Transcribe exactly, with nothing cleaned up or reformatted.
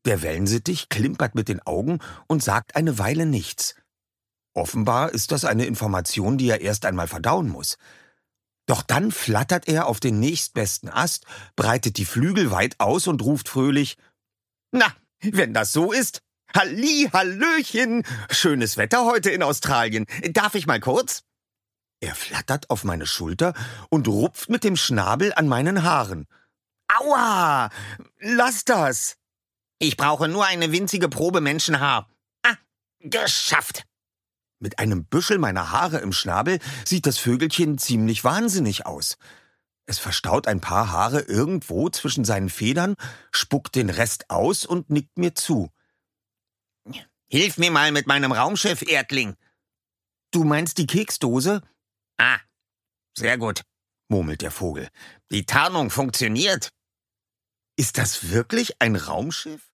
Der Wellensittich klimpert mit den Augen und sagt eine Weile nichts. Offenbar ist das eine Information, die er erst einmal verdauen muss. Doch dann flattert er auf den nächstbesten Ast, breitet die Flügel weit aus und ruft fröhlich: »Na, wenn das so ist, Halli, Hallöchen! Schönes Wetter heute in Australien. Darf ich mal kurz?« Er flattert auf meine Schulter und rupft mit dem Schnabel an meinen Haaren. »Aua! Lass das!« »Ich brauche nur eine winzige Probe Menschenhaar.« »Ah, geschafft!« Mit einem Büschel meiner Haare im Schnabel sieht das Vögelchen ziemlich wahnsinnig aus. Es verstaut ein paar Haare irgendwo zwischen seinen Federn, spuckt den Rest aus und nickt mir zu. »Hilf mir mal mit meinem Raumschiff, Erdling.« »Du meinst die Keksdose?« »Ah, sehr gut«, murmelt der Vogel. »Die Tarnung funktioniert.« »Ist das wirklich ein Raumschiff?«